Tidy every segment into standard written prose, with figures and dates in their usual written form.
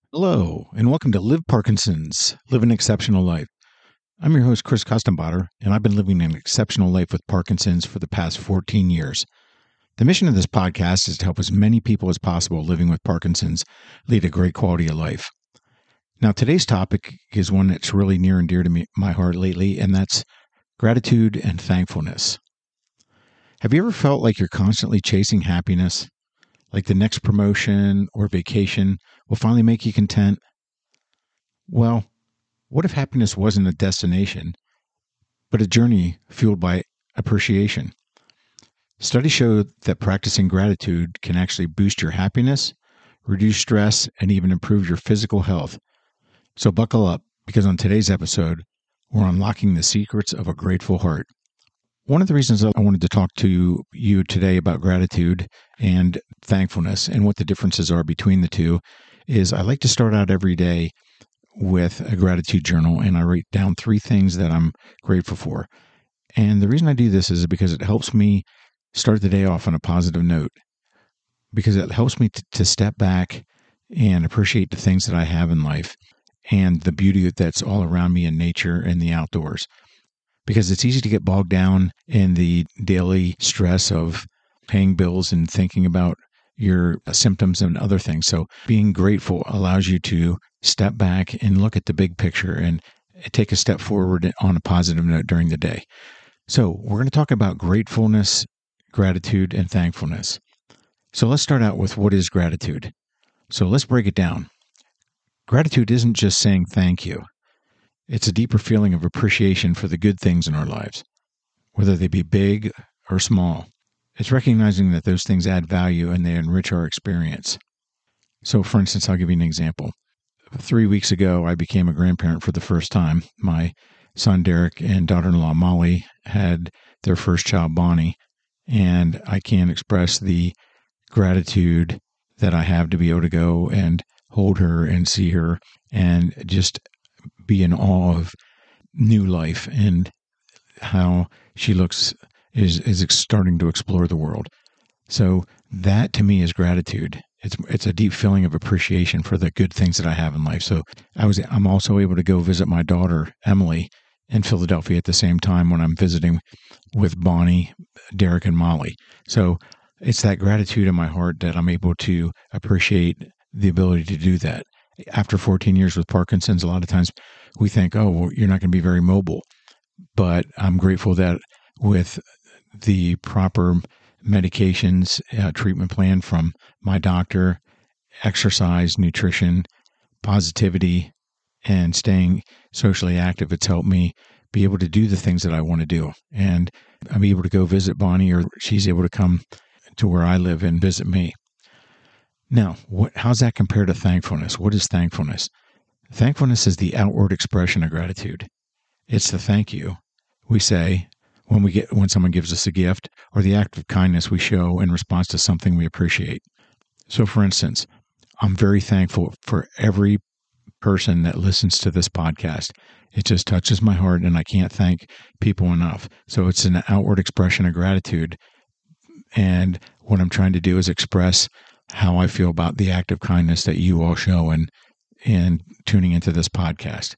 Hello, and welcome to Live Parkinson's, Live an Exceptional Life. I'm your host, Chris Kostenbacher, and I've been living an exceptional life with Parkinson's for the past 14 years. The mission of this podcast is to help as many people as possible living with Parkinson's lead a great quality of life. Now, today's topic is one that's really near and dear to my heart lately, and that's gratitude and thankfulness. Have you ever felt like you're constantly chasing happiness? Like the next promotion or vacation will finally make you content? Well, what if happiness wasn't a destination, but a journey fueled by appreciation? Studies show that practicing gratitude can actually boost your happiness, reduce stress, and even improve your physical health. So buckle up, because on today's episode, we're unlocking the secrets of a grateful heart. One of the reasons I wanted to talk to you today about gratitude and thankfulness and what the differences are between the two is I like to start out every day with a gratitude journal, and I write down 3 things that I'm grateful for. And the reason I do this is because it helps me start the day off on a positive note, because it helps me to step back and appreciate the things that I have in life and the beauty that's all around me in nature and the outdoors. Because it's easy to get bogged down in the daily stress of paying bills and thinking about your symptoms and other things. So being grateful allows you to step back and look at the big picture and take a step forward on a positive note during the day. So we're going to talk about gratefulness, gratitude, and thankfulness. So let's start out with what is gratitude. So let's break it down. Gratitude isn't just saying thank you. It's a deeper feeling of appreciation for the good things in our lives, whether they be big or small. It's recognizing that those things add value and they enrich our experience. So, for instance, I'll give you an example. 3 weeks ago, I became a grandparent for the first time. My son, Derek, and daughter-in-law, Molly, had their first child, Bonnie, and I can't express the gratitude that I have to be able to go and hold her and see her and just be in awe of new life and how she is starting to explore the world. So that to me is gratitude. It's a deep feeling of appreciation for the good things that I have in life. So I'm also able to go visit my daughter Emily in Philadelphia at the same time when I'm visiting with Bonnie, Derek, and Molly. So it's that gratitude in my heart that I'm able to appreciate the ability to do that. After 14 years with Parkinson's, a lot of times we think, oh, well, you're not going to be very mobile. But I'm grateful that with the proper medications, treatment plan from my doctor, exercise, nutrition, positivity, and staying socially active, it's helped me be able to do the things that I want to do. And I'm able to go visit Bonnie, or she's able to come to where I live and visit me. Now, how's that compared to thankfulness? What is thankfulness? Thankfulness is the outward expression of gratitude. It's the thank you we say when someone gives us a gift, or the act of kindness we show in response to something we appreciate. So, for instance, I'm very thankful for every person that listens to this podcast. It just touches my heart, and I can't thank people enough. So it's an outward expression of gratitude. And what I'm trying to do is express how I feel about the act of kindness that you all show in tuning into this podcast.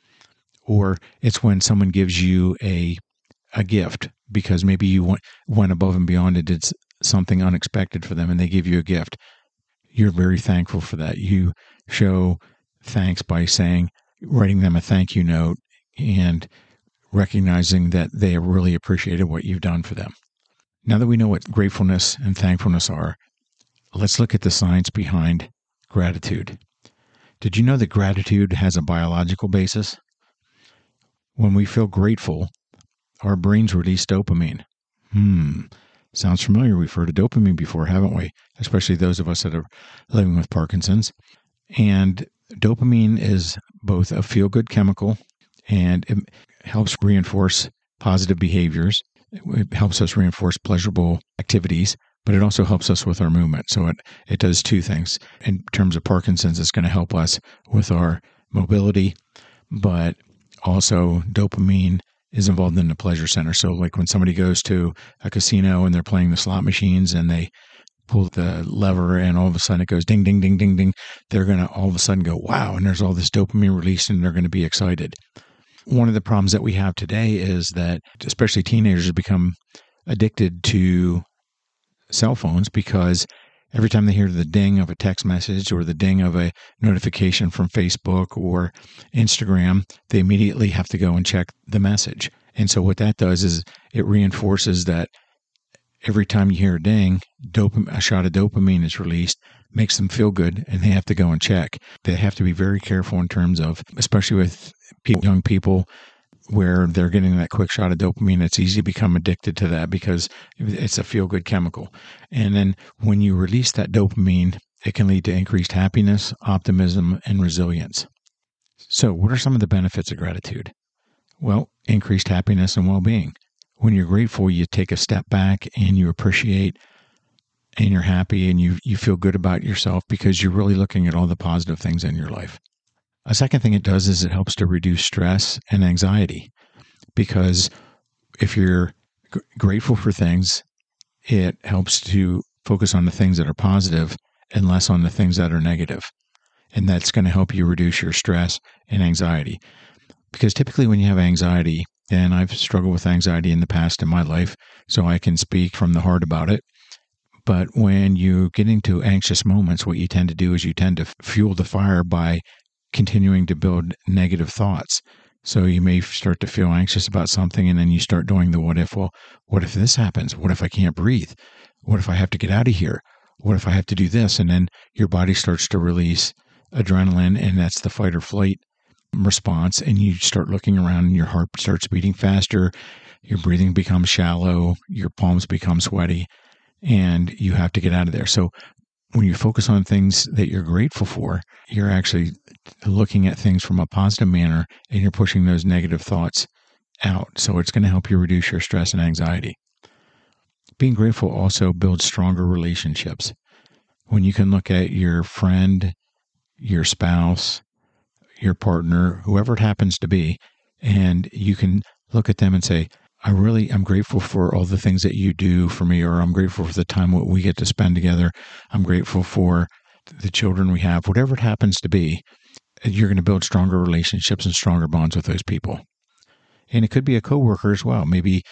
Or it's when someone gives you a gift because maybe you went above and beyond and did something unexpected for them, and they give you a gift. You're very thankful for that. You show thanks by writing them a thank you note and recognizing that they really appreciated what you've done for them. Now that we know what gratefulness and thankfulness are, let's look at the science behind gratitude. Did you know that gratitude has a biological basis? When we feel grateful, our brains release dopamine. Sounds familiar. We've heard of dopamine before, haven't we? Especially those of us that are living with Parkinson's. And dopamine is both a feel-good chemical, and it helps reinforce positive behaviors. It helps us reinforce pleasurable activities, but it also helps us with our movement. So it does 2 things. In terms of Parkinson's, it's going to help us with our mobility, but also dopamine is involved in the pleasure center. So like when somebody goes to a casino and they're playing the slot machines and they pull the lever and all of a sudden it goes ding, ding, ding, ding, ding. They're going to all of a sudden go, wow. And there's all this dopamine released and they're going to be excited. One of the problems that we have today is that especially teenagers have become addicted to cell phones because every time they hear the ding of a text message or the ding of a notification from Facebook or Instagram, they immediately have to go and check the message. And so what that does is it reinforces that every time you hear a ding, a shot of dopamine is released, makes them feel good, and they have to go and check. They have to be very careful in terms of, especially with young people, where they're getting that quick shot of dopamine. It's easy to become addicted to that because it's a feel-good chemical. And then when you release that dopamine, it can lead to increased happiness, optimism, and resilience. So what are some of the benefits of gratitude? Well, increased happiness and well-being. When you're grateful, you take a step back and you appreciate and you're happy and you feel good about yourself because you're really looking at all the positive things in your life. A second thing it does is it helps to reduce stress and anxiety because if you're grateful for things, it helps to focus on the things that are positive and less on the things that are negative. And that's going to help you reduce your stress and anxiety. Because typically when you have anxiety, and I've struggled with anxiety in the past in my life, so I can speak from the heart about it. But when you get into anxious moments, what you tend to do is you tend to fuel the fire by continuing to build negative thoughts. So you may start to feel anxious about something and then you start doing the what if. Well, what if this happens? What if I can't breathe? What if I have to get out of here? What if I have to do this? And then your body starts to release adrenaline, and that's the fight or flight response. And you start looking around and your heart starts beating faster. Your breathing becomes shallow. Your palms become sweaty, and you have to get out of there. So when you focus on things that you're grateful for, you're actually looking at things from a positive manner and you're pushing those negative thoughts out. So it's going to help you reduce your stress and anxiety. Being grateful also builds stronger relationships. When you can look at your friend, your spouse, your partner, whoever it happens to be, and you can look at them and say, I'm grateful for all the things that you do for me, or I'm grateful for the time we get to spend together. I'm grateful for the children we have, whatever it happens to be. You're going to build stronger relationships and stronger bonds with those people. And it could be a coworker as well. Maybe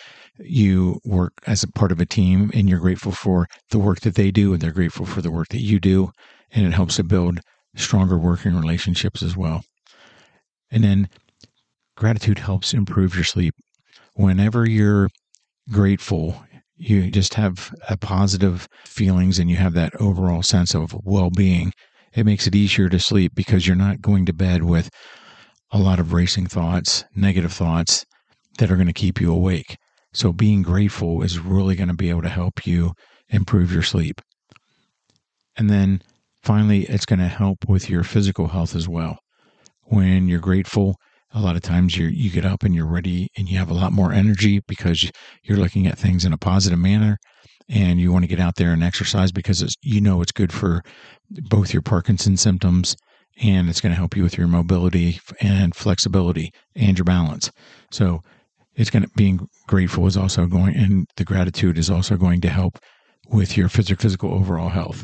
you work as a part of a team and you're grateful for the work that they do and they're grateful for the work that you do. And it helps to build stronger working relationships as well. And then gratitude helps improve your sleep. Whenever you're grateful, you just have a positive feelings and you have that overall sense of well-being. It makes it easier to sleep because you're not going to bed with a lot of racing thoughts, negative thoughts that are going to keep you awake. So being grateful is really going to be able to help you improve your sleep. And then finally, it's going to help with your physical health as well. When you're grateful, a lot of times you get up and you're ready and you have a lot more energy because you're looking at things in a positive manner and you want to get out there and exercise because it's good for both your Parkinson's symptoms and it's going to help you with your mobility and flexibility and your balance. So being grateful is also and the gratitude is also going to help with your physical overall health.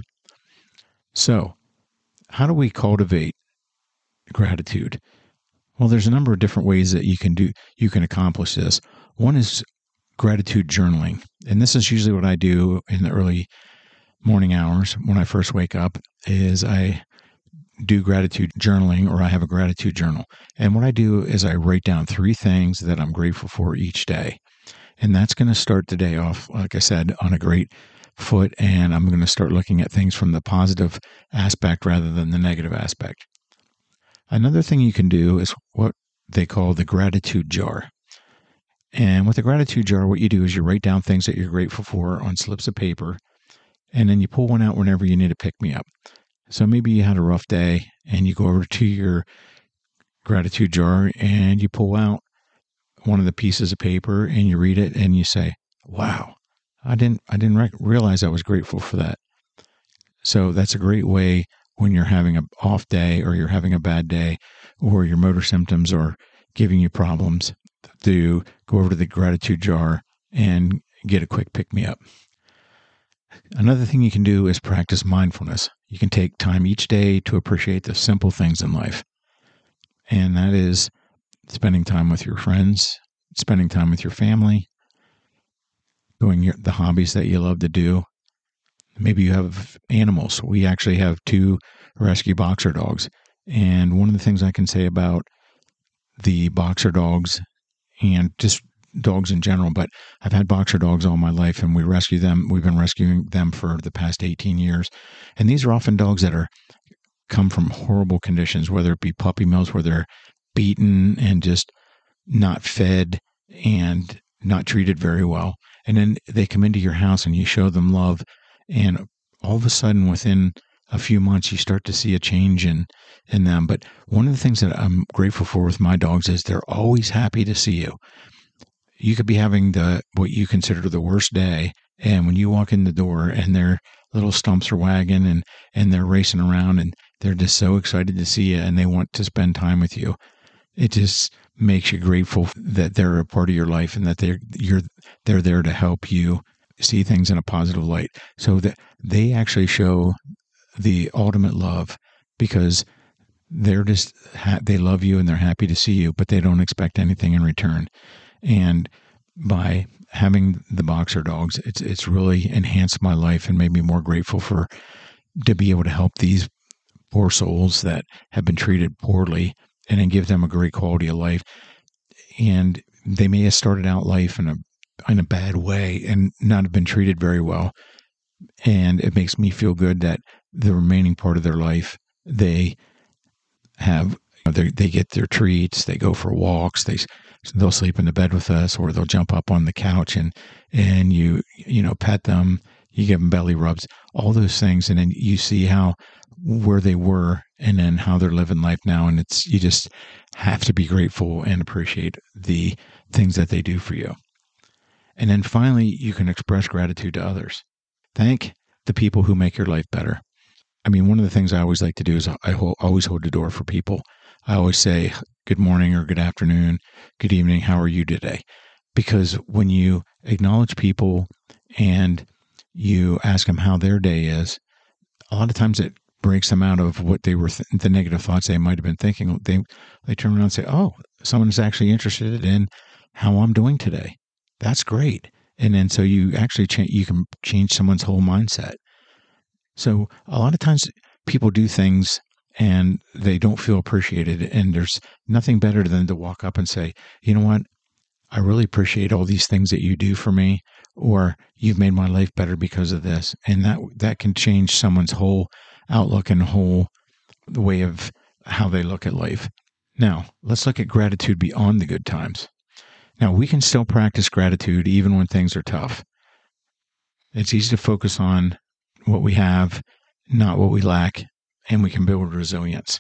So how do we cultivate gratitude? Well, there's a number of different ways that you can accomplish this. One is gratitude journaling. And this is usually what I do in the early morning hours when I first wake up is I do gratitude journaling, or I have a gratitude journal. And what I do is I write down 3 things that I'm grateful for each day. And that's going to start the day off, like I said, on a great foot. And I'm going to start looking at things from the positive aspect rather than the negative aspect. Another thing you can do is what they call the gratitude jar. And with the gratitude jar, what you do is you write down things that you're grateful for on slips of paper, and then you pull one out whenever you need to pick me up. So maybe you had a rough day and you go over to your gratitude jar and you pull out one of the pieces of paper and you read it and you say, wow, I didn't realize I was grateful for that. So that's a great way when you're having an off day or you're having a bad day or your motor symptoms are giving you problems to go over to the gratitude jar and get a quick pick-me-up. Another thing you can do is practice mindfulness. You can take time each day to appreciate the simple things in life. And that is spending time with your friends, spending time with your family, doing the hobbies that you love to do. Maybe you have animals. We actually have 2 rescue boxer dogs. And one of the things I can say about the boxer dogs and just dogs in general, but I've had boxer dogs all my life, and we rescue them. We've been rescuing them for the past 18 years. And these are often dogs that come from horrible conditions, whether it be puppy mills where they're beaten and just not fed and not treated very well. And then they come into your house and you show them love. And all of a sudden, within a few months, you start to see a change in them. But one of the things that I'm grateful for with my dogs is they're always happy to see you. You could be having what you consider the worst day, and when you walk in the door and their little stumps are wagging and they're racing around and they're just so excited to see you and they want to spend time with you, it just makes you grateful that they're a part of your life and that they're there to help you see things in a positive light. So that they actually show the ultimate love, because they're just they love you and they're happy to see you, but they don't expect anything in return. And by having the boxer dogs, it's really enhanced my life and made me more grateful to be able to help these poor souls that have been treated poorly and then give them a great quality of life. And they may have started out life in a bad way and not have been treated very well. And it makes me feel good that the remaining part of their life, they get their treats, they go for walks, they'll sleep in the bed with us, or they'll jump up on the couch and you pet them, you give them belly rubs, all those things. And then you see where they were and then how they're living life now. And you just have to be grateful and appreciate the things that they do for you. And then finally, you can express gratitude to others. Thank the people who make your life better. I mean, one of the things I always like to do is I always hold the door for people. I always say, good morning or good afternoon, good evening, how are you today? Because when you acknowledge people and you ask them how their day is, a lot of times it breaks them out of what they were, the negative thoughts they might have been thinking. They turn around and say, oh, someone's actually interested in how I'm doing today. That's great. And then so you actually you can change someone's whole mindset. So a lot of times people do things and they don't feel appreciated. And there's nothing better than to walk up and say, you know what? I really appreciate all these things that you do for me, or you've made my life better because of this. And that can change someone's whole outlook and the way of how they look at life. Now, let's look at gratitude beyond the good times. Now, we can still practice gratitude even when things are tough. It's easy to focus on what we have, not what we lack, and we can build resilience.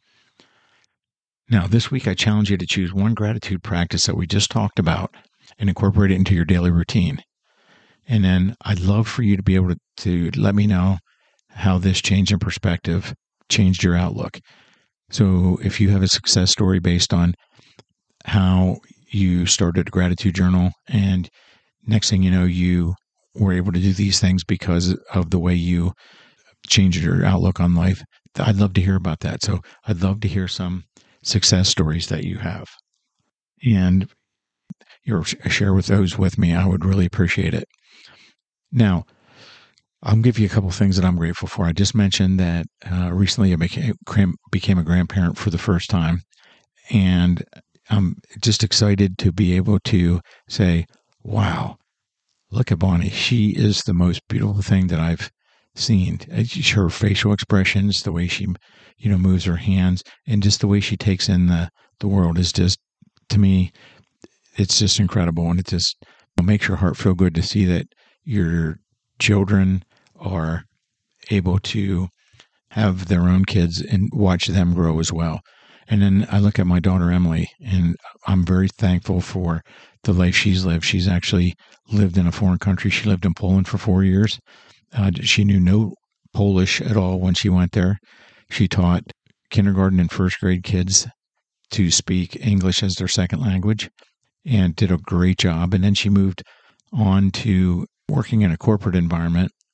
Now, this week I challenge you to choose one gratitude practice that we just talked about and incorporate it into your daily routine. And then I'd love for you to be able to let me know how this change in perspective changed your outlook. So if you have a success story based on how you started a gratitude journal and next thing you know, you were able to do these things because of the way you changed your outlook on life, I'd love to hear about that. So I'd love to hear some success stories that you have. And share with those with me. I would really appreciate it. Now, I'll give you a couple of things that I'm grateful for. I just mentioned that recently I became a grandparent for the first time. And I'm just excited to be able to say, wow, look at Bonnie. She is the most beautiful thing that I've seen. Her facial expressions, the way she, moves her hands, and just the way she takes in the world is just, to me, it's just incredible. And it just makes your heart feel good to see that your children are able to have their own kids and watch them grow as well. And then I look at my daughter, Emily, and I'm very thankful for the life she's lived. She's actually lived in a foreign country. She lived in Poland for 4 years. She knew no Polish at all when she went there. She taught kindergarten and first grade kids to speak English as their second language and did a great job. And then she moved on to working in a corporate environment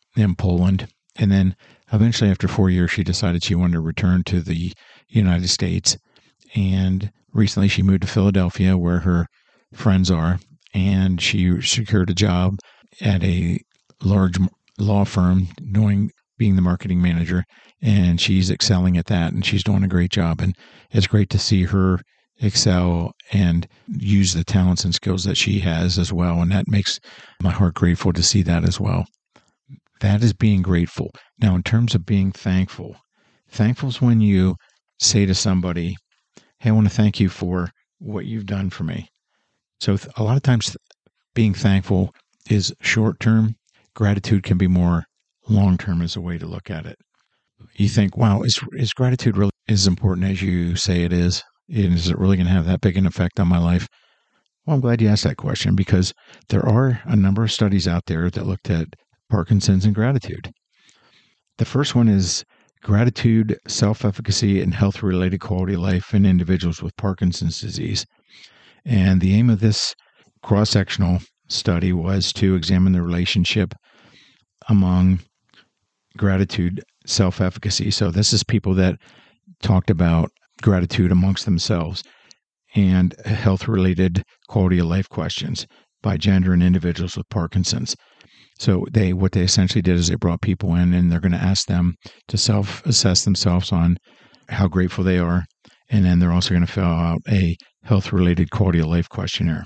in Poland. And then eventually, after 4 years, she decided she wanted to return to the United States. And recently she moved to Philadelphia, where her friends are, and she secured a job at a large law firm being the marketing manager, and she's excelling at that, and she's doing a great job. And it's great to see her excel and use the talents and skills that she has as well. And that makes my heart grateful to see that as well. That is being grateful. Now, in terms of being thankful is when you say to somebody, hey, I want to thank you for what you've done for me. So a lot of times being thankful is short-term. Gratitude can be more long-term as a way to look at it. You think, wow, is gratitude really as important as you say it is? And is it really going to have that big an effect on my life? Well, I'm glad you asked that question, because there are a number of studies out there that looked at Parkinson's and gratitude. The first one is gratitude, self-efficacy, and health-related quality of life in individuals with Parkinson's disease. And the aim of this cross-sectional study was to examine the relationship among gratitude, self-efficacy. So this is people that talked about gratitude amongst themselves, and health-related quality of life questions by gender and individuals with Parkinson's. So what they essentially did is they brought people in, and they're going to ask them to self-assess themselves on how grateful they are. And then they're also going to fill out a health-related quality of life questionnaire.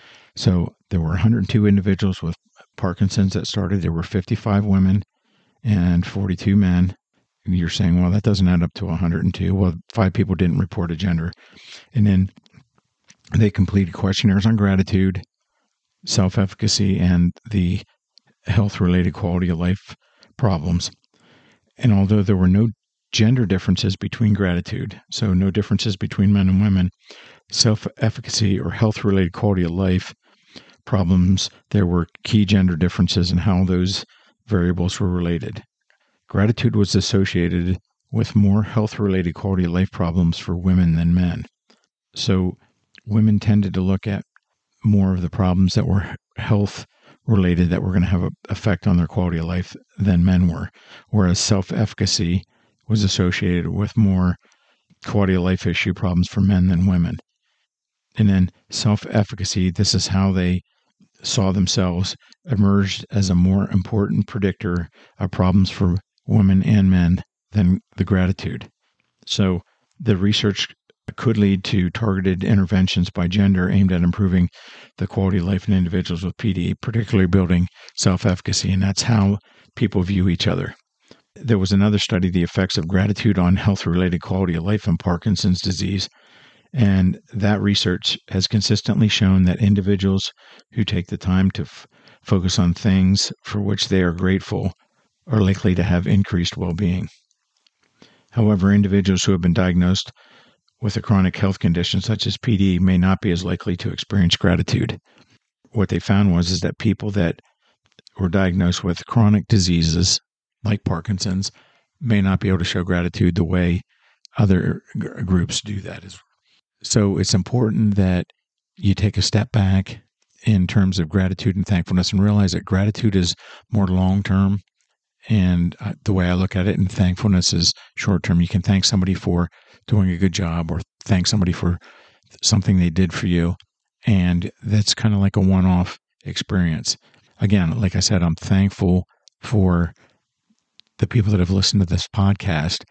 So there were 102 individuals with Parkinson's that started. There were 55 women and 42 men. And you're saying, well, that doesn't add up to 102. Well, 5 people didn't report a gender. And then they completed questionnaires on gratitude, self-efficacy, and the health-related quality of life problems. And although there were no gender differences between gratitude, so no differences between men and women, self-efficacy or health-related quality of life problems, there were key gender differences in how those variables were related. Gratitude was associated with more health-related quality of life problems for women than men. So women tended to look at more of the problems that were health-related that were going to have an effect on their quality of life than men were, whereas self-efficacy was associated with more quality of life issue problems for men than women. And then self-efficacy, this is how they saw themselves, emerged as a more important predictor of problems for women and men than the gratitude. So the research could lead to targeted interventions by gender aimed at improving the quality of life in individuals with PD, particularly building self-efficacy, and that's how people view each other. There was another study, the effects of gratitude on health-related quality of life in Parkinson's disease, and that research has consistently shown that individuals who take the time to focus on things for which they are grateful are likely to have increased well-being. However, individuals who have been diagnosed with a chronic health condition such as PD may not be as likely to experience gratitude. What they found is that people that were diagnosed with chronic diseases like Parkinson's may not be able to show gratitude the way other groups do that. So it's important that you take a step back in terms of gratitude and thankfulness and realize that gratitude is more long-term. And the way I look at it, and thankfulness is short-term. You can thank somebody for doing a good job or thank somebody for something they did for you. And that's kind of like a one-off experience. Again, like I said, I'm thankful for the people that have listened to this podcast,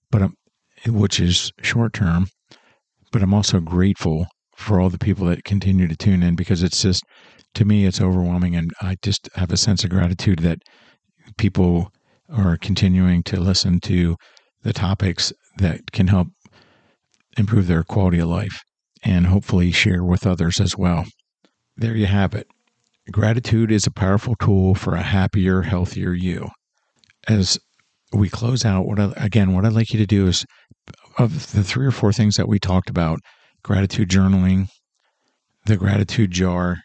which is short-term. But I'm also grateful for all the people that continue to tune in, because it's just, to me, it's overwhelming. And I just have a sense of gratitude that people are continuing to listen to the topics that can help improve their quality of life and hopefully share with others as well. There you have it. Gratitude is a powerful tool for a happier, healthier you. As we close out, what I'd like you to do is, of the 3 or 4 things that we talked about, gratitude journaling, the gratitude jar,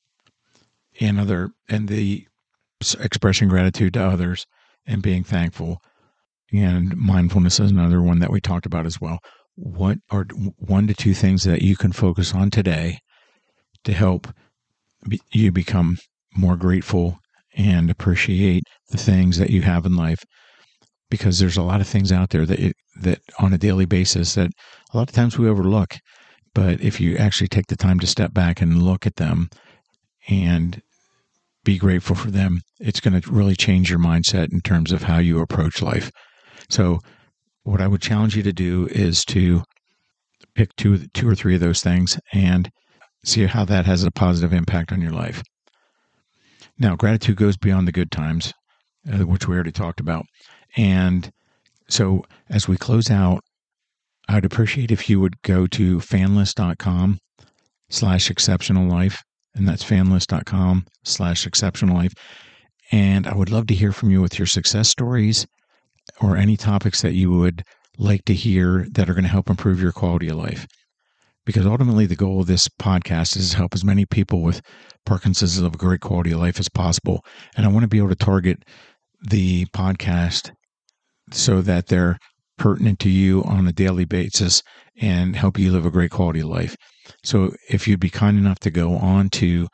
and the expressing gratitude to others and being thankful, and mindfulness is another one that we talked about as well. What are 1 to 2 things that you can focus on today to help you become more grateful and appreciate the things that you have in life, because there's a lot of things out there that on a daily basis that a lot of times we overlook. But if you actually take the time to step back and look at them and be grateful for them, it's going to really change your mindset in terms of how you approach life. So what I would challenge you to do is to pick two or three of those things and see how that has a positive impact on your life. Now, gratitude goes beyond the good times, which we already talked about. And so as we close out, I'd appreciate if you would go to fanlist.com/exceptional life. And that's fanlist.com/exceptional life. And I would love to hear from you with your success stories or any topics that you would like to hear that are going to help improve your quality of life. Because ultimately the goal of this podcast is to help as many people with Parkinson's live a great quality of life as possible. And I want to be able to target the podcast so that they're pertinent to you on a daily basis and help you live a great quality of life. So if you'd be kind enough to go on to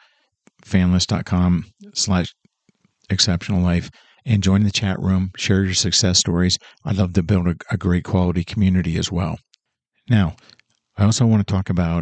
fanlist.com/exceptional life and join the chat room, share your success stories. I'd love to build a great quality community as well. Now, I also want to talk about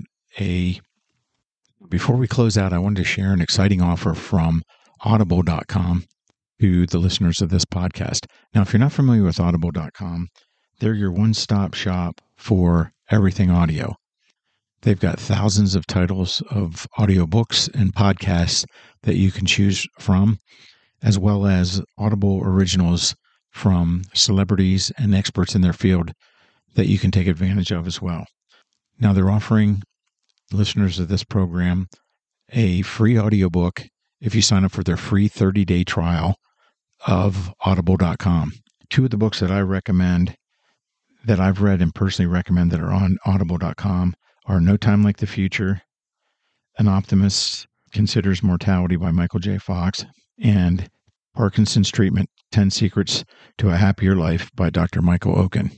before we close out, I wanted to share an exciting offer from audible.com to the listeners of this podcast. Now, if you're not familiar with audible.com, they're your one-stop shop for everything audio. They've got thousands of titles of audiobooks and podcasts that you can choose from, as well as Audible originals from celebrities and experts in their field that you can take advantage of as well. Now, they're offering listeners of this program a free audiobook if you sign up for their free 30-day trial of audible.com. Two of the books that I recommend, that I've read and personally recommend that are on audible.com are No Time Like the Future, An Optimist Considers Mortality by Michael J. Fox, and Parkinson's Treatment, 10 Secrets to a Happier Life by Dr. Michael Oken.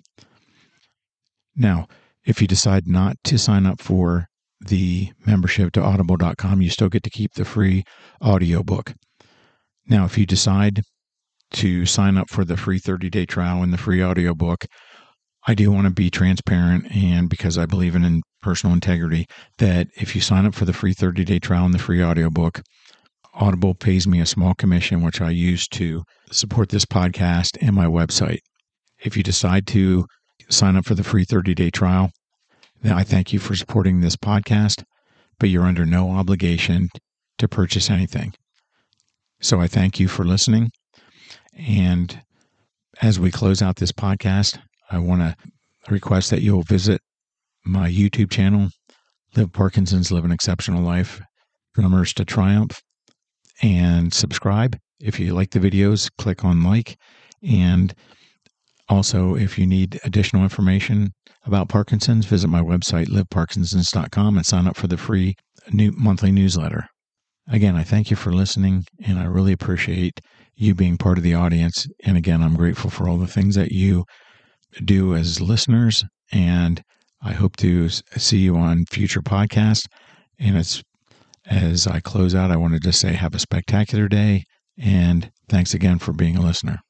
Now, if you decide not to sign up for the membership to audible.com, you still get to keep the free audiobook. Now, if you decide to sign up for the free 30-day trial and the free audiobook, I do want to be transparent, and because I believe in personal integrity, that if you sign up for the free 30-day trial and the free audiobook, Audible pays me a small commission, which I use to support this podcast and my website. If you decide to sign up for the free 30-day trial, then I thank you for supporting this podcast, but you're under no obligation to purchase anything. So I thank you for listening. And as we close out this podcast, I want to request that you'll visit my YouTube channel, Live Parkinson's Live an Exceptional Life, Drummers to Triumph, and subscribe. If you like the videos, click on like. And also, if you need additional information about Parkinson's, visit my website, liveparkinsons.com, and sign up for the free monthly newsletter. Again, I thank you for listening, and I really appreciate you being part of the audience. And again, I'm grateful for all the things that you do as listeners, and I hope to see you on future podcasts. And as I close out, I want to just say have a spectacular day, and thanks again for being a listener.